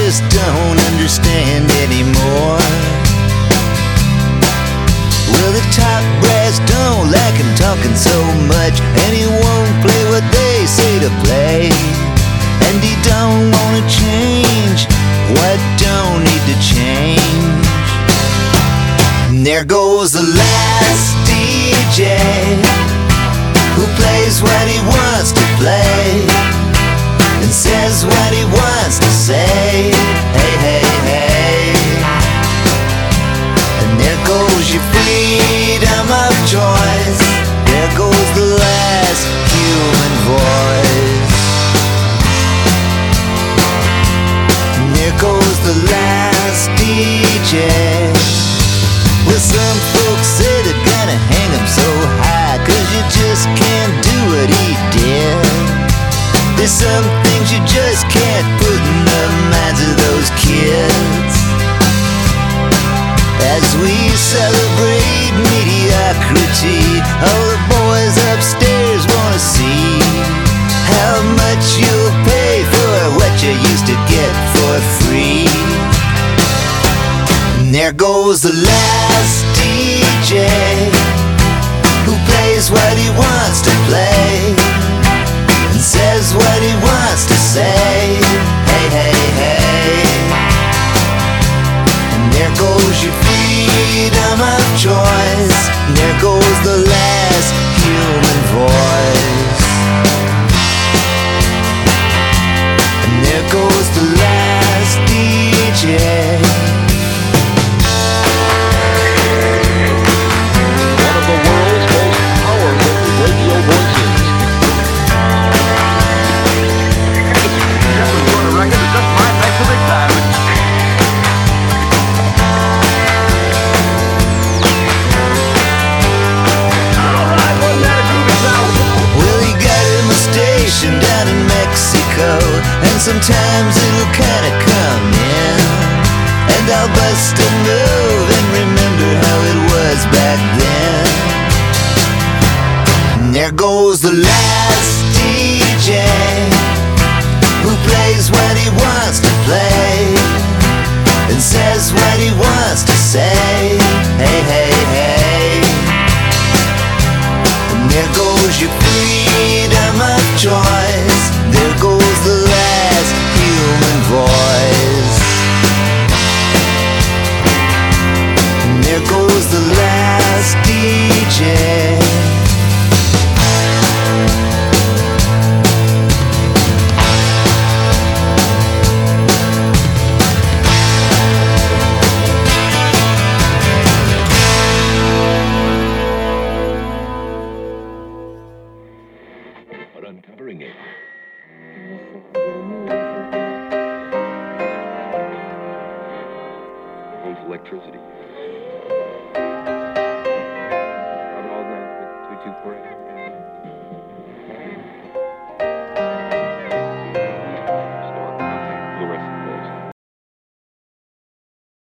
just don't understand anymore. Well, the top brass don't like him talking so much, and he won't play what they say to play. And he don't wanna change what don't need to change. And there goes the last DJ who plays what he wants to play and says what he wants to say. Hey, hey, hey. And there goes your freedom of choice. There goes the last human voice. And there goes the last DJ. Well, some folks say they're gonna hang him so high, 'cause you just can't do what he did. There's some things you just can't put in the minds of those kids. As we celebrate mediocrity, all the boys upstairs wanna see how much you'll pay for what you used to get for free. And there goes the last DJ who plays what he wants to play and says what he wants to say. Hey, hey, hey. And there goes your freedom of choice. And there goes the last human voice. And there goes the last DJ. Down in Mexico, and sometimes it'll kinda come in, and I'll bust a move and remember how it was back then. And there goes the last DJ who plays what he wants to play and says what he wants to say.